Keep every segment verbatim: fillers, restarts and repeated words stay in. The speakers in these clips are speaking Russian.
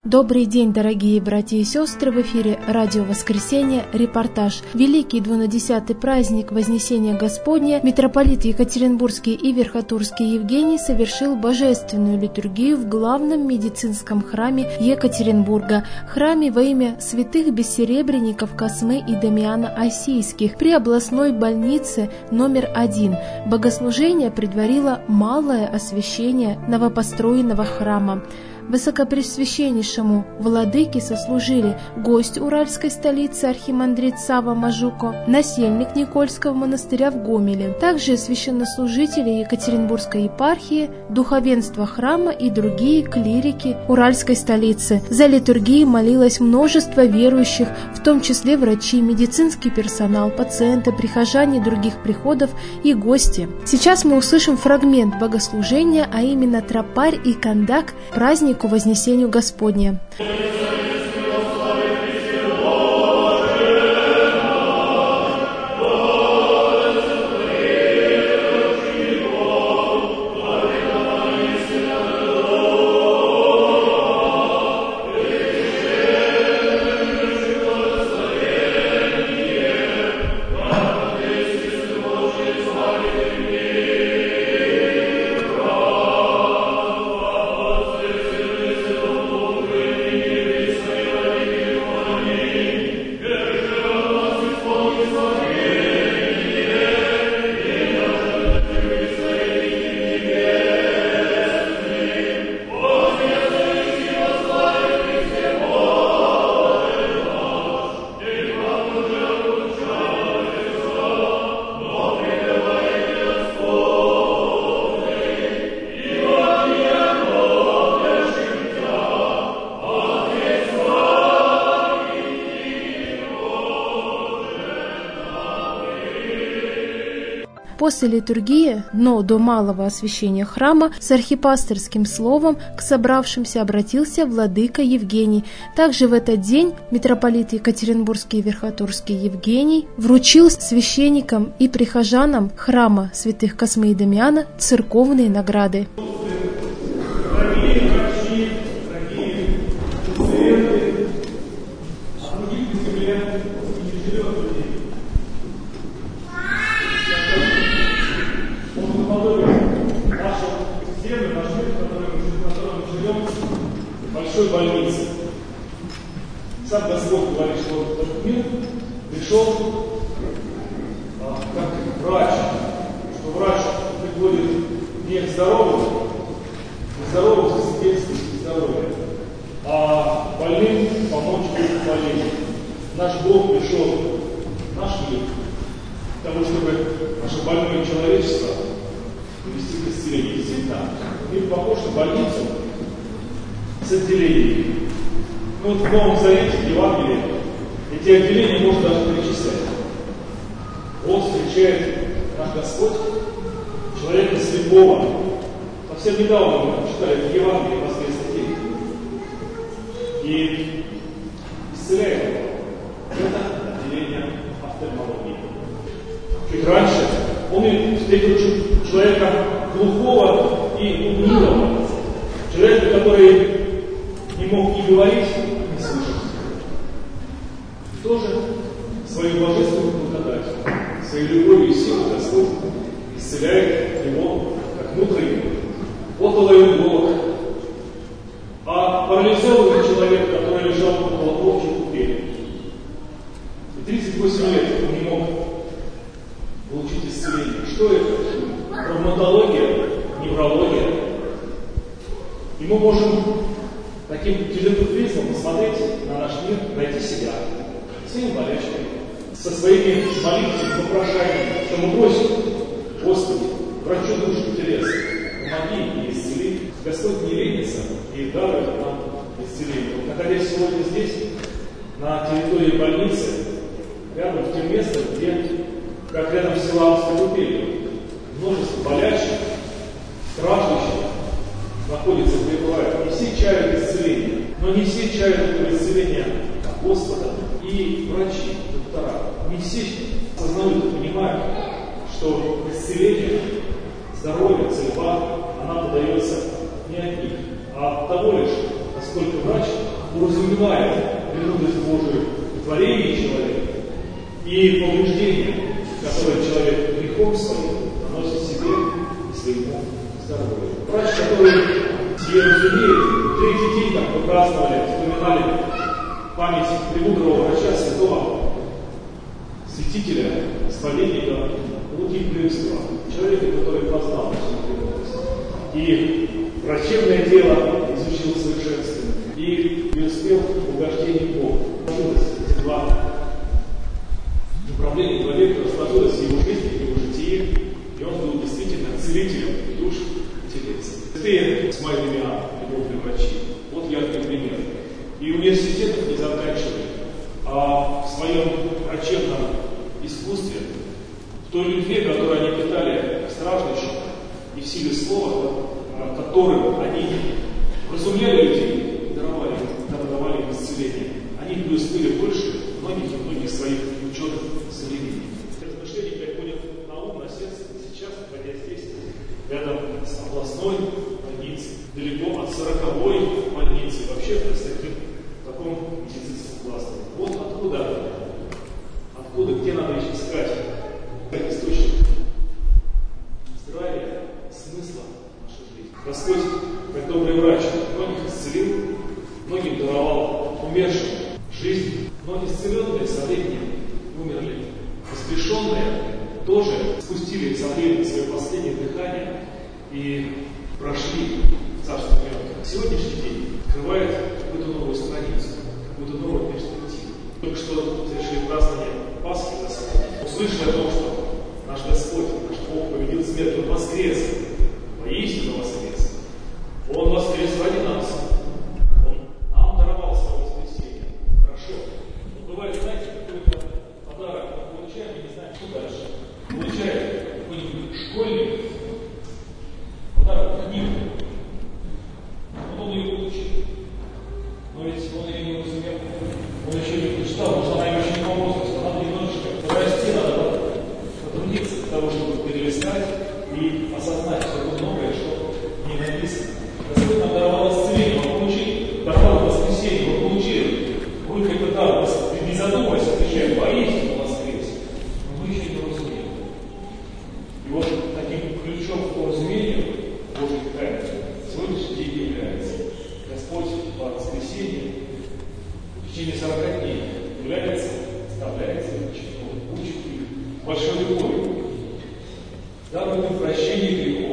Добрый день, дорогие братья и сестры! В эфире Радио Воскресенье, репортаж. Великий двунадесятый праздник Вознесения Господня митрополит Екатеринбургский и Верхотурский Евгений совершил божественную литургию в главном медицинском храме Екатеринбурга, храме во имя святых бессеребренников Космы и Дамиана Осийских при областной больнице номер один. Богослужение предварило малое освящение новопостроенного храма. Высокопресвященнейшему владыке сослужили гость уральской столицы архимандрит Сава Мажуко, насельник Никольского монастыря в Гомеле, также священнослужители Екатеринбургской епархии, духовенство храма и другие клирики уральской столицы. За литургией молилось множество верующих, в том числе врачи, медицинский персонал, пациенты, прихожане других приходов и гости. Сейчас мы услышим фрагмент богослужения, а именно тропарь и кондак праздник к Вознесению Господня. После литургии, но до малого освящения храма, с архипасторским словом к собравшимся обратился владыка Евгений. Также в этот день митрополит Екатеринбургский и Верхотурский Евгений вручил священникам и прихожанам храма святых Космы и Дамиана церковные награды. Большой больницы. Сам Господь говорит, что этот мир пришел а, как врач, что врач приходит не к здоровым, к здоровым засвидетельствовать здоровье, а больным помочь быть больным. Наш Бог пришел в наш мир для того, чтобы наше больное человечество привести к исцелению. Действительно, мир похож на больницу с отделениями. Ну, вот в Новом Завете, в Евангелии, эти отделения можно даже перечислять. Вот встречает наш Господь человека слепого. Совсем недавно мы читали в Евангелии воскресный день. И исцеляет его. Это отделение офтальмологии. Чуть раньше он встретил человека глухого и угнилого. Человека, который не мог ни говорить, ни слышать. И тоже свою божественную благодать, своей любовью и силой Господь исцеляет его, как внутренне. Около его Бог. А парализованный человек, который лежал около овчей купели. И тридцать восемь лет он не мог получить исцеление. Что это? Травматология, неврология. И мы можем таким телепатизмом посмотреть на наш мир, найти себя, своими болячками, со своими молитвами, вопрошаниями, что мы просим: Господи, врачу душ интересно, помоги мне исцели. Господь не ленится и дарует нам исцеление. Вот, находясь сегодня здесь, на территории больницы, рядом в тем местом, где, как рядом с Силаамской купелью, множество болящих, страждущих находится, пребывает. Не все чают исцеления, но не все чают этого исцеления от Господа. И врачи, доктора, не все осознают и понимают, что исцеление, здоровье, целеба, она подается не от них, а от того лишь, насколько врач уразумевает премудрость Божию в творении человека и повреждения, которые человек грехом своим наносит себе и своему здоровью. Врач, который себе разумеет, третий день там праздновали, вспоминали память премудрого врача, святого святителя, исповедника Луки Плюсова, человека, который познал всю премудрость. И врачебное дело изучил совершенственно, и преуспел в угождении Богу. Эти два направления человека расположилось в его жизни, в его житии, и он был действительно целителем душ и телес. Ты с моими любовные врачи, вот яркий пример. И университетов не заканчивали, а в своем врачебном искусстве, в той любви, которую они питали к страждущим, и в силе слова, которым они вразумляли людей, даровали, даровали им исцеление, они преуспели больше многих и многих своих ученых современников. Размышления приходят на ум, на сердце, сейчас, находясь здесь, рядом с областной больницей, далеко от сороковой больницы, вообще с таким, в таком медицинском классе. Вот откуда, откуда, где надо искать источник здравия, смысла нашей жизни. Господь, как добрый врач, многих исцелил, многим даровал умершим жизнь, но исцеленные со временем умерли. Воскрешенные тоже спустили со временем свое последнее дыхание и прошли Царство Мертвых. Сегодняшний день открывает какую-то новую страницу, какую-то новую перспективу. Только что совершили празднование Пасхи Господа. Услышали о том, что наш Господь, наш Бог победил смерть, Он воскрес, воистину воскрес. Он воскрес ради нас. Он нам даровал свое воскресение. Хорошо. Но бывает, знаете, какой-то подарок мы получаем, и не знаем, что дальше. Получает какой-нибудь школьник подарок книгу. Он ее получил. Но ведь он ее не разумел. Он еще не прочитал, потому что она еще не по возрасту. Надо немножечко расти, надо потрудиться для того, чтобы перелистать и осознать что-то новое, что не написано. Господь нам даровал исцеление, Он получил, даровал воскресение, Он получил. Вы как-то так, не задумываясь, отвечаем, воистину воскрес. Но мы еще не разумеем. И вот таким ключом к разумению Божьей тайны сегодняшний день является. Господь по воскресенье в течение сорока дней является, вставляется в учеников, учит их большой любовью, дарует им прощение грехов,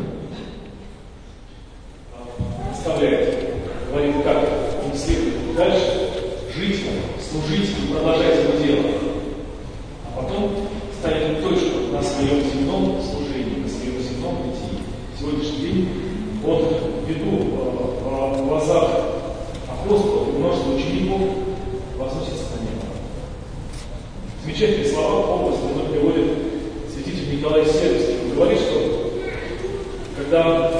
оставляет, говорит, как им следует дальше жить, служить и продолжать его дело. А потом ставит точку на своем земном служении, на своем земном пути. Сегодняшний день он ввиду в глазах апостолов и множества учеников возносится на небо. Замечательные слова области он приводит святитель Николай Сербский. Он говорит, что когда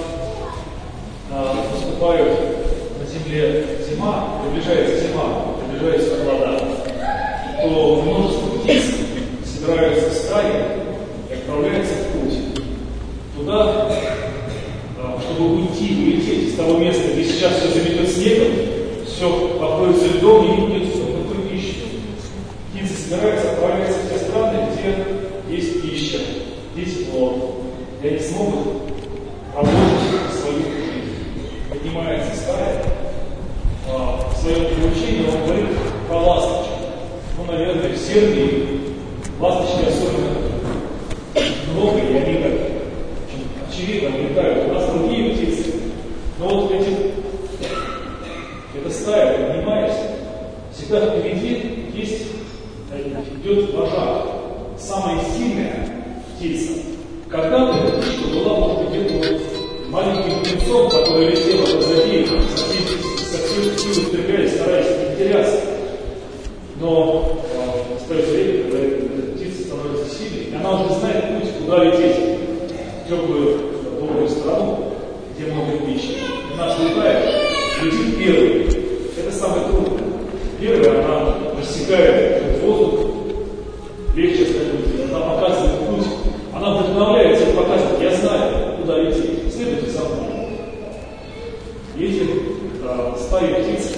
а, наступает на земле зима, приближается зима, приближается холода, то множество птиц собираются в стаи и отправляются в путь. Туда, а, чтобы уйти, улететь из того места, где сейчас все заметет снегом, все покроется льдом и нет никакой пищи. Птицы собираются, отправляются в те страны, где есть пища, где тепло, где они смогут продолжить свою жизнь. Поднимается стая, а, в своем приучении он говорит про ласточек. Ну, наверное, в Сербии ласточки особенно много, и они так очевидно улетают. У нас другие птицы. Но вот эти, эта стая, поднимаясь, всегда впереди есть, идет вожак, самая сильная птица. Когда-то эта птичка была, может быть, где-то маленьким птенцом, который летел позади, со всей силой впрягаясь, стараясь не теряться. Но э, остается время, когда эта птица становится сильной, и она уже знает путь, куда лететь. В теплую, добрую страну, где много пищи. Она взлетает, летит первой. Это самое трудное. Первая, она рассекает этот воздух, легче становится, она показывает путь, она вдохновляет всех, показывает, я знаю, куда лететь, следуйте за мной. И эти а, стаи птиц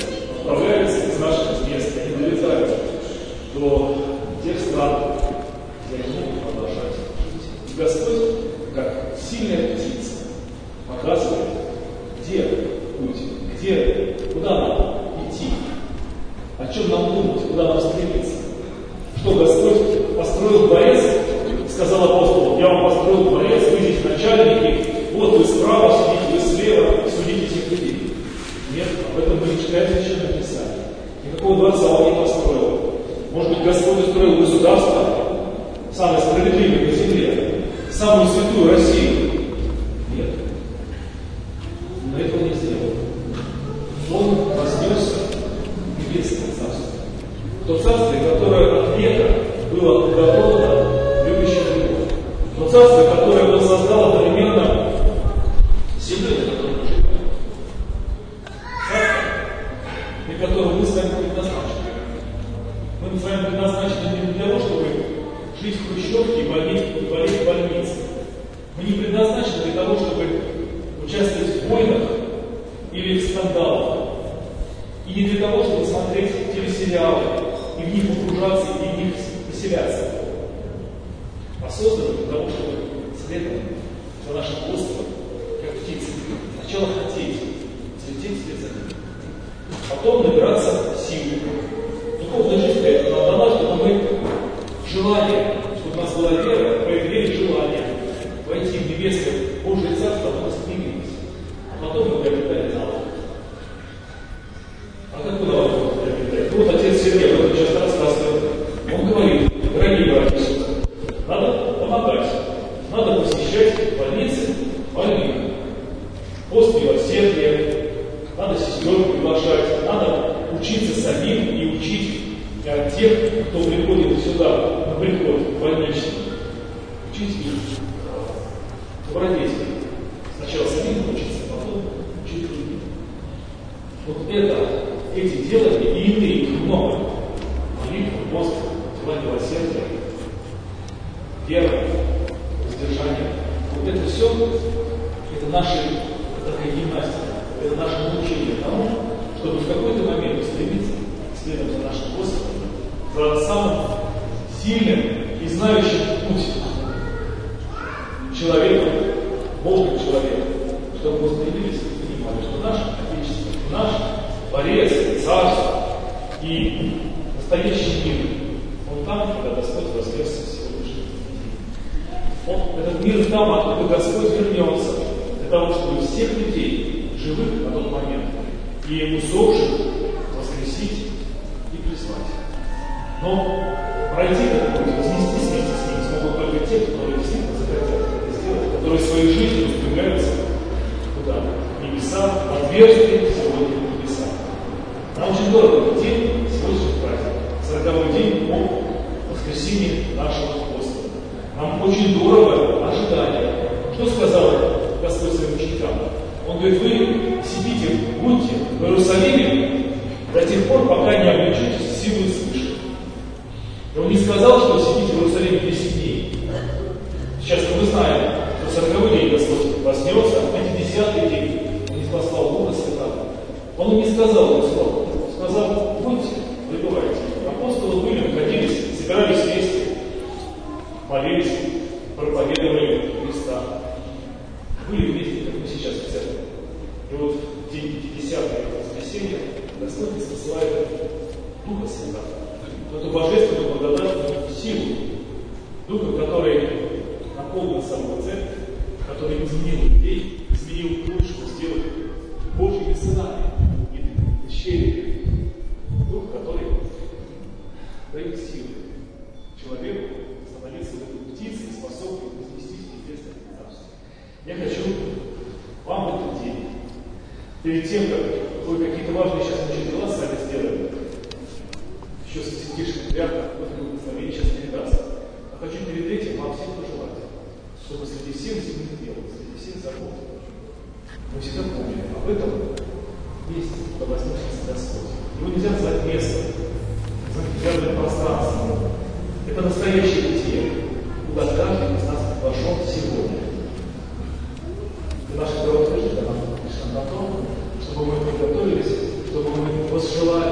отправляются из наших мест, они долетают до тех стран, где они могут продолжать жить. И Господь, как сильная птица, показывает, где путь, где, куда нам идти, о чем нам думать, куда нам стремиться. Что Господь построил дворец, сказал апостолу: я вам построил дворец, вы здесь начальники, вот вы справа сидите, вы слева, судите этих людей. Нет, об этом мы не читаем в Священном Писании. Никакого дворца он не построил. Может быть, Господь устроил государство, самое справедливое на земле, самую святую Россию. Нет. Но этого не сделал. Он вознесся в небесное царство. То царствие, которое от века было подготовлено любящим его. То царствие, которое он создал одновременно с землей, на которой мы живем. Царство, для которого мы с вами предназначены. Мы с вами предназначены не для того, чтобы жить в хрущевке и болеть, и болеть в больнице. Мы не предназначены для того, чтобы участвовать в войнах или в скандалах. И не для того, чтобы смотреть телесериалы и в них погружаться, и в них поселяться. А созданы для того, чтобы следовать за нашим Господом, как птицы. Сначала хотеть, слететь вслед за ним. Потом набираться силы. Духовная жизнь для этого нам дана, чтобы мы желание, чтобы у нас была вера, проявили желание войти в небесное Божие Царство, мы стремились. А потом мы приобретали навык. А какой навык мы приобретаем? Вот отец Сергей об этом часто рассказывает. Он говорит: дорогие братья и сестры, надо помогать, надо посещать больницы, больных, пост милосердия, надо сестер приглашать, надо учиться самим и учить от тех, кто приходит сюда на приход больничный. Учить их добродетели. Сначала самим учиться, потом учить других. Вот это, эти делания и иные, их много. Молитва, пост, дела милосердия, вера, воздержание. Вот это все, это наша такая гимнастика, это наше научение тому, чтобы в какой-то момент стремиться следом за нашим Господом, за самым сильным и знающим путь человеком, Богом человеком, чтобы мы стремились и понимали, что наш Отечество, наш Творец, Царство и настоящий мир, он там, когда Господь вознесся в сегодняшний день. Он, этот мир там, откуда Господь вернется, для того, чтобы всех людей, живых на тот момент, и усопших воскресить и призвать. Но пройти этот путь, вознестись вместе с ним смогут только те, которые действительно захотят это сделать, которые своей жизнью устремляются куда? В небеса, отверстия сегодня в небеса. Нам очень дорого день, сегодняшний праздник, сороковой день по воскресенье нашего Господа. Нам очень дорого ожидание. Что сказал Господь своим ученикам? Он говорит: вы сидите, будьте в Иерусалиме до тех пор, пока не облечетесь силой свыше. И он не сказал, что сидите в Иерусалиме десять дней. Сейчас мы знаем, что сороковой день Господь вознесся, а пятидесятый день он не послал Духа Святого. Он не сказал им слова. Он сказал: будьте, пребывайте. Апостолы были, находились, собирались вместе, молились, проповедовали Христа. Были вместе, как мы сейчас в церкви. И вот в день пятидесятого воскресенья Господь посылает Духа Святого. Эту божественную благодатную силу, Духа, который наполнил саму церковь, который изменил людей, изменил ключ, чтобы сделать Божьими сынами и дочерями. Дух, который дает силу человеку становиться птицей, способной вознестись в небесное царство. Я хочу вам в этот день, перед тем, как вы какие-то важные сейчас очень дела сами сделаете, еще с святейшим рядом, вот благословение сейчас передастся. А хочу перед этим вам всем пожелать, чтобы среди всех земных дел, среди всех забот, мы всегда помнили об этом месте, куда вознесся Господь. Его нельзя назвать местом, назвать пространством. Это настоящее бытие, куда каждый из нас вошел сегодня. И наша дорога жизни нам на том, чтобы мы подготовились, чтобы мы возжелали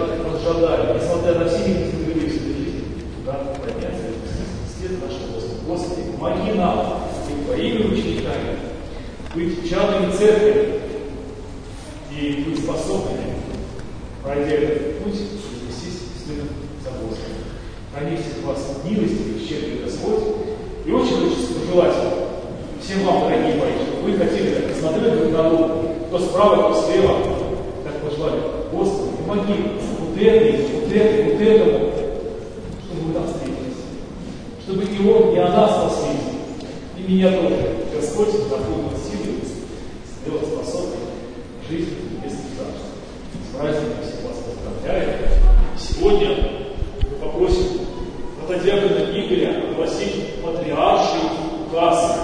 страдали, несмотря на все негативные жизни, туда подняться след нашего Господа. Господи, помоги нам быть твоими учениками, быть чадами церкви и быть способными, пройдя этот путь, вознестись следом за Господом. Храни всех вас милостивый, щедрый Господь. И очень хочется пожелать всем вам, дорогие мои, чтобы вы хотели так посмотреть друг на друга, кто справа, кто слева, так пожелали: Господи, помоги вот этой, вот этой, вот этому, чтобы мы там встретились, чтобы и он, и она спаслись, и меня тоже. Господь наполнил силой, сделал способной жизнь в небесном царстве. С праздником всех вас поздравляю. Сегодня мы попросим протодиакона Игоря огласить патриарший указ.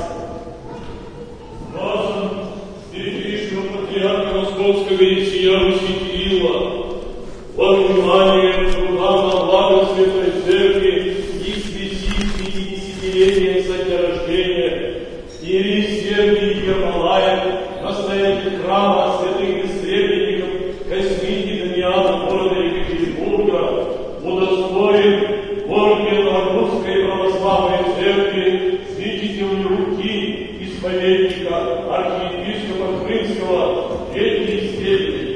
Указом Святейшего Патриарха Московского и всея Руси Кирилла во внимание трудам на благо Святой Церкви и в связи с пятидесятилетием со дня рождения Иерей Сергий Ермолаев, настоятель храма святых бессребренников Косьмики Дамиана города Екатеринбурга, удостоен ордена Русской Православной Церкви святителю руки исповедника архиепископа Крымского третьей степени.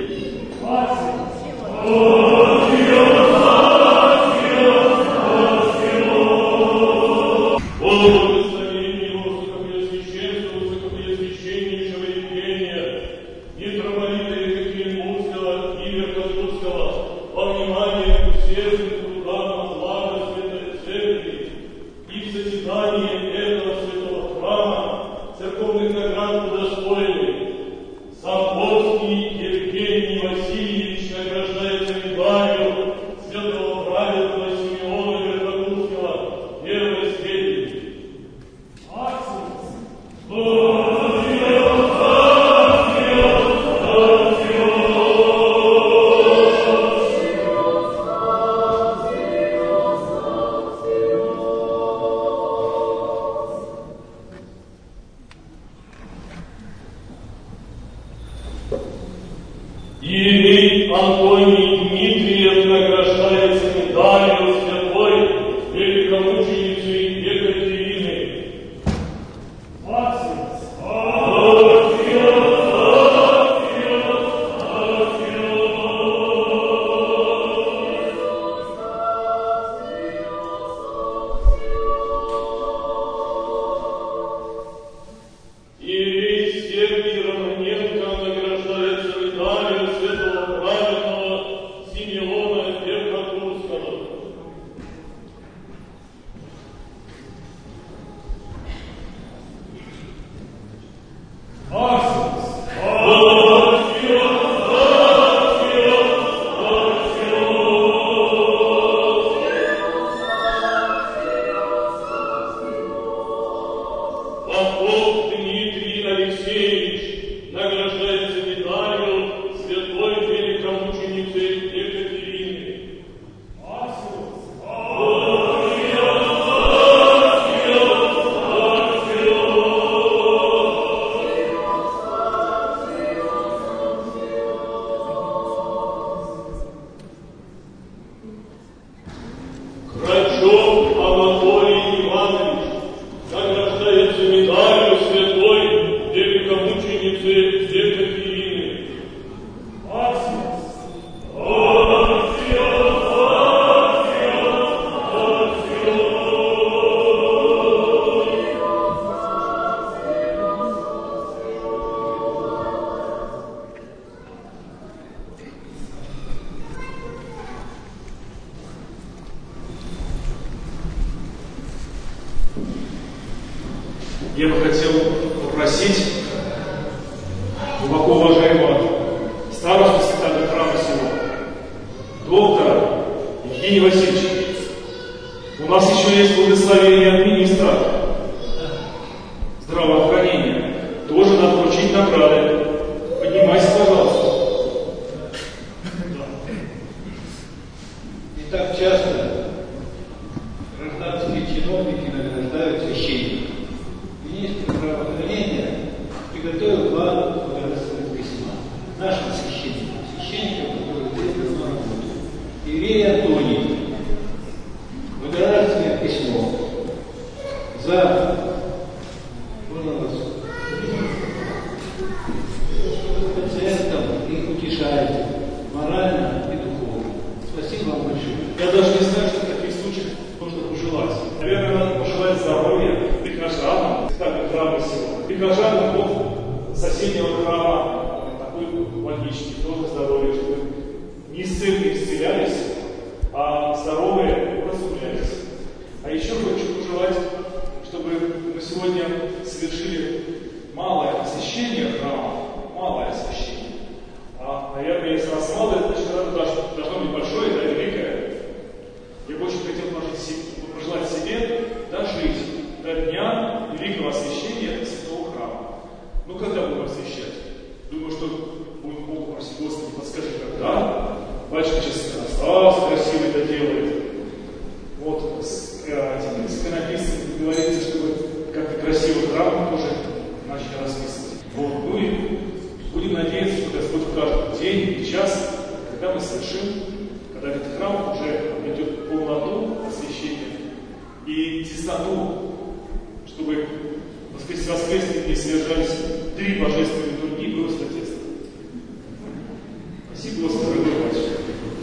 Иерей Антоний Дмитриев награждается медалью святой великомученицы Екатерины. Иерей Сергий Романенко награждается медалью святого праведного Симеона Верхотурского. Попов Дмитрий Алексеевич награждается медалью святой великомученицы Екатерины. Грачев Анатолий Иванович награждается медалью святой великомученицы Екатерины. Я бы хотел попросить глубоко уважаемого старосту святого храма сего, доктора Евгения Васильевича. У нас еще есть благословение от министра здравоохранения. Тоже надо вручить награды. Поднимайся, пожалуйста. Не так часто гражданские чиновники награждают священников. Министр здравоохранения приготовил два благодарственных письма нашим священникам, священникам, которые здесь давно работают. И Вере Антонии благодарственное письмо за пациентам, их утешаете морально и духовно. Спасибо вам большое. Я даже не знаю, что в таких случаях нужно пожелать. Наверное, надо пожелать здоровья прихожанам, так храма сегодня. Прихожанам от соседнего храма, такой логичный, тоже здоровья, чтобы не исцельные исцелялись, а здоровые разумлялись. А еще хочу пожелать, чтобы мы сегодня совершили малое освящение храма, малое освящение. А, наверное, если раз малое, значит, должно, должно быть большое, да, великое. Я бы очень хотел пожелать себе дожить до дня великого освящения святого храма. Ну, когда будем освящать? Думаю, что будем Богу просить, Господи, подскажи, когда? Батюшка сейчас иконостас красивый доделает. Вот с этим иконописцем говорится, чтобы как-то красивый храм тоже начали расписывать. Вот. Ну и будем надеяться, что Господь в каждый день и час, когда мы совершим, когда этот храм уже обретет полноту освящения и тесноту, чтобы в воскресные дни совершались три божественные литургии, было тесно. Спасибо, Господи, дорогой батюшка.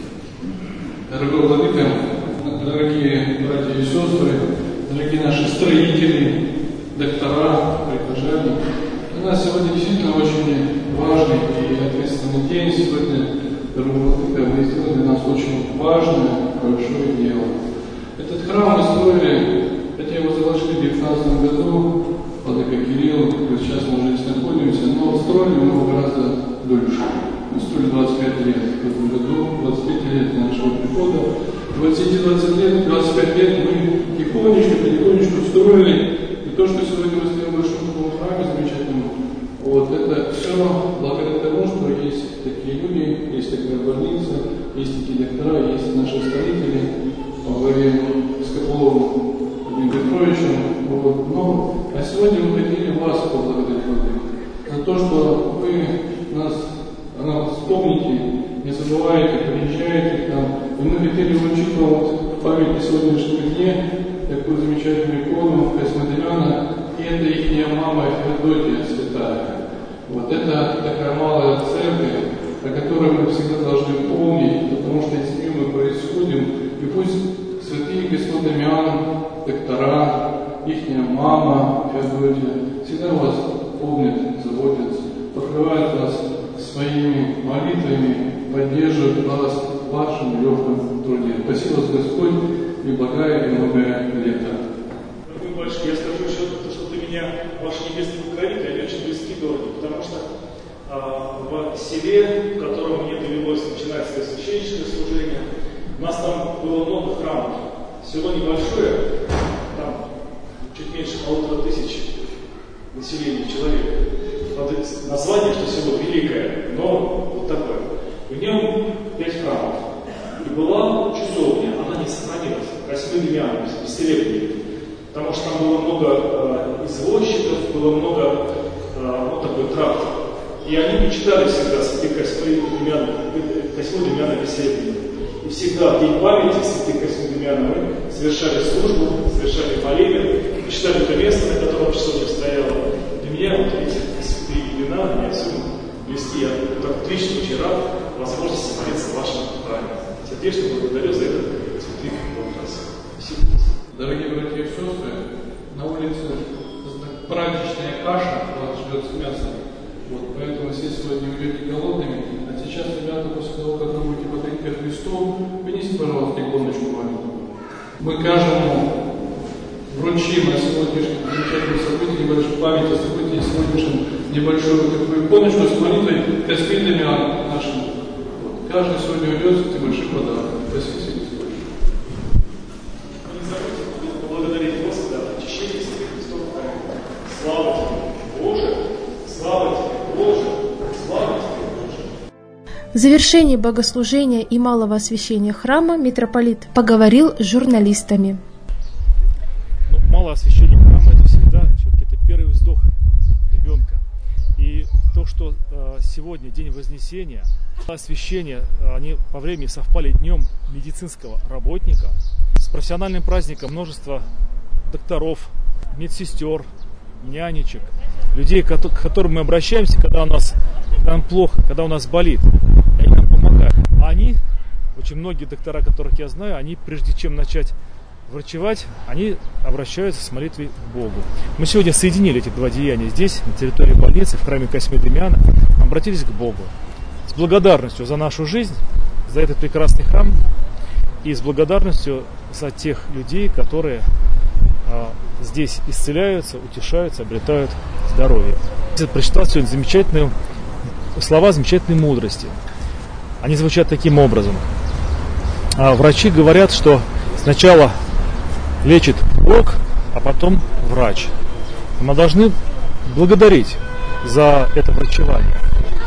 Дорогой владыка, дорогие братья и сестры, дорогие наши строители, доктора, прихожане, у нас сегодня действительно очень важный и ответственный день. Сегодня, дорогой владыка, вы сделали для нас очень важное, большое дело. Этот храм мы строили, хотя его заложили в девятнадцатом году, владыка Кирилл, сейчас мы уже здесь находимся, но строили мы гораздо дольше. Мы строили двадцать пять лет в этом году, двадцать пять лет нашего прихода. двадцать лет, двадцать пять лет мы тихонечко, потихонечку строили. И то, что сегодня мы стоим в большом храме замечательном, вот это все благодаря тому, что есть такие люди, есть такая больница, есть такие доктора, есть наши строители во главе с Копыловым Владимиром Петровичем. Вот. Но, а сегодня мы хотели вас поблагодарить за то, что вы нас Она, вспомните, не забывайте, приезжайте к нам. И мы хотели вручить вам вот в память о сегодняшнем дне такую замечательную икону Космодемьяна, и это их мама Феодотия святая. Вот это такая малая церковь, о которой мы всегда должны помнить, потому что из нее мы происходим. И пусть святые Космодемьян, доктора, их мама Феодотия всегда вас помнят, заботятся, покрывают вас своими молитвами, поддерживают вас в вашем легком труде. Спасибо, Господь, и благая и многое лето. Дорогой батюшка, я скажу еще то, что ты меня, ваш небесный покровитель, они очень близки дороги, потому что а, в селе, в котором мне довелось начинать свое священническое служение, у нас там было много храмов. Село небольшое, там чуть меньше полутора тысяч населения человек. Название, что село великое, но вот такое. В нем пять храмов. И была часовня, она не сохранилась, Космодемьяна, бесцелебная. Потому что там было много э, извозчиков, было много э, вот такой тракт. И они не читали всегда святых Космодемьяна, Космодемьяна бесцелебная. И всегда в день памяти святых Космодемьяна мы совершали службу, совершали молитвы, и читали это место, на котором часовня стояла. Для меня, вот эти святые имена, мне отсюда близки. Я так отлично очень рад возможности молиться в вашем храме. Сердечно благодарю за этот святых образ. Спасибо. Дорогие братья и сестры, на улице праздничная каша вас ждет с мясом. Вот, поэтому все сегодня уйдете голодными. А сейчас, ребята, после того, как вы будете подойти ко Христу, принесите, пожалуйста, иконочку маленькую. Мы каждому вручим на сегодняшнем замечательном событии небольшую память о событии сегодняшнем, небольшую такую иконочку с молитвой Космодемьян нашим. Вот. Каждый сегодня уйдет с небольшим подарком. Спасибо всем. Не забудьте поблагодарить Господа за очищение святых Христов. Слава тебе, Боже! Слава тебе, Боже! Слава тебе, Боже! В завершении богослужения и малого освящения храма митрополит поговорил с журналистами. Ну, малое освящение храма — это всегда все-таки это первый вздох ребенка. И то, что э, сегодня день Вознесения, освящение, они по времени совпали днем медицинского работника. С профессиональным праздником множество докторов, медсестер, нянечек, людей, к которым мы обращаемся, когда у нас когда нам плохо, когда у нас болит, и они нам помогают. А они, очень многие доктора, которых я знаю, они, прежде чем начать врачевать, они обращаются с молитвой к Богу. Мы сегодня соединили эти два деяния здесь, на территории больницы, в храме Косьмы Дамиана, обратились к Богу с благодарностью за нашу жизнь, за этот прекрасный храм и с благодарностью за тех людей, которые а, здесь исцеляются, утешаются, обретают здоровье. Я прочитал сегодня замечательные слова замечательной мудрости. Они звучат таким образом. А, врачи говорят, что сначала лечит Бог, а потом врач. Мы должны благодарить за это врачевание.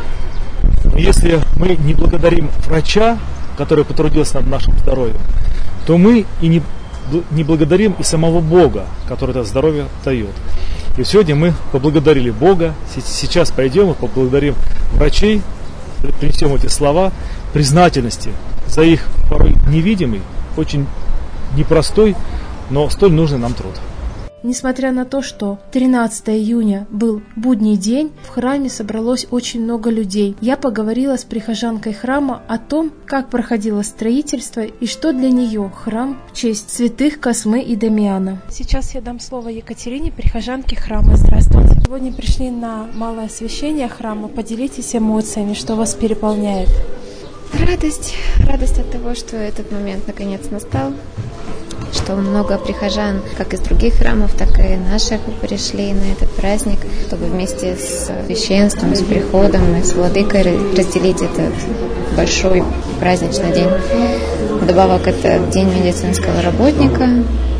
Но если мы не благодарим врача, который потрудился над нашим здоровьем, то мы и не, не благодарим и самого Бога, который это здоровье дает. И сегодня мы поблагодарили Бога. Сейчас пойдем и поблагодарим врачей, принесем эти слова признательности за их порой невидимый, очень непростой, но столь нужный нам труд. Несмотря на то, что тринадцатого июня был будний день, в храме собралось очень много людей. Я поговорила с прихожанкой храма о том, как проходило строительство и что для нее храм в честь святых Космы и Дамиана. Сейчас я дам слово Екатерине, прихожанке храма. Здравствуйте. Сегодня пришли на малое освящение храма. Поделитесь эмоциями, что вас переполняет. Радость. Радость от того, что этот момент наконец настал. Что много прихожан, как из других храмов, так и наших, пришли на этот праздник, чтобы вместе с священством, с приходом и с владыкой разделить этот большой праздничный день. Вдобавок, это день медицинского работника,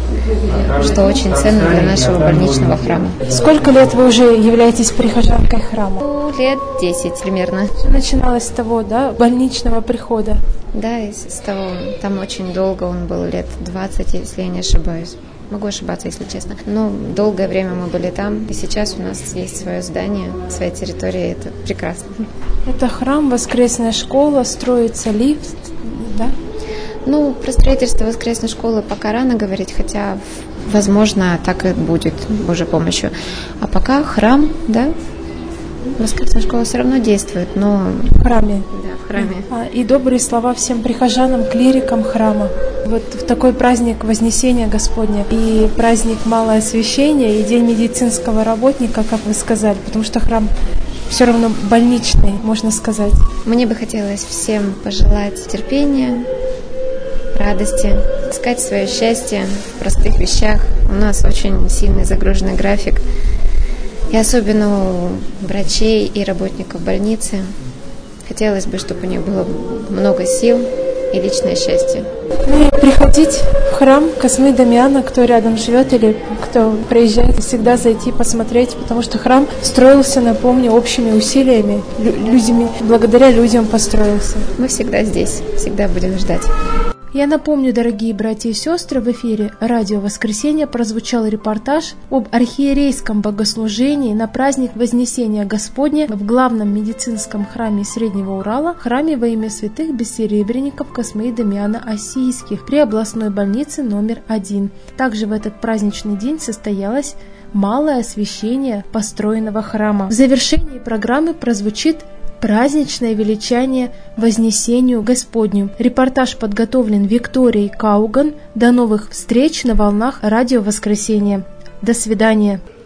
что очень ценно для нашего больничного храма. Сколько лет вы уже являетесь прихожанкой храма? Ну, лет десять примерно. Начиналось с того, да, больничного прихода? Да, и с того, там очень долго он был, лет двадцать, если я не ошибаюсь. Могу ошибаться, если честно. Но долгое время мы были там, и сейчас у нас есть свое здание, своя территория, это прекрасно. Это храм, воскресная школа, строится лифт, да? Ну, про строительство воскресной школы пока рано говорить, хотя, возможно, так и будет, Божьей помощью. А пока храм, да, воскресная школа все равно действует, но... В храме. Да, в храме. И добрые слова всем прихожанам, клирикам храма. Вот в такой праздник Вознесения Господня и праздник Малое Освящение и День медицинского работника, как вы сказали, потому что храм все равно больничный, можно сказать. Мне бы хотелось всем пожелать терпения, радости, искать свое счастье в простых вещах. У нас очень сильный загруженный график. И особенно у врачей и работников больницы хотелось бы, чтобы у них было много сил и личное счастье. Ну и приходить в храм Космы Дамиана, кто рядом живет или кто приезжает, всегда зайти посмотреть, потому что храм строился, напомню, общими усилиями, людьми, благодаря людям построился. Мы всегда здесь, всегда будем ждать. Я напомню, дорогие братья и сестры, в эфире «Радио Воскресенье» прозвучал репортаж об архиерейском богослужении на праздник Вознесения Господня в главном медицинском храме Среднего Урала, храме во имя святых бессеребренников Космы и Дамиана Осийских при областной больнице номер один. Также в этот праздничный день состоялось малое освящение построенного храма. В завершении программы прозвучит праздничное величание Вознесению Господню. Репортаж подготовлен Викторией Кауган. До новых встреч на волнах Радио Воскресенье. До свидания.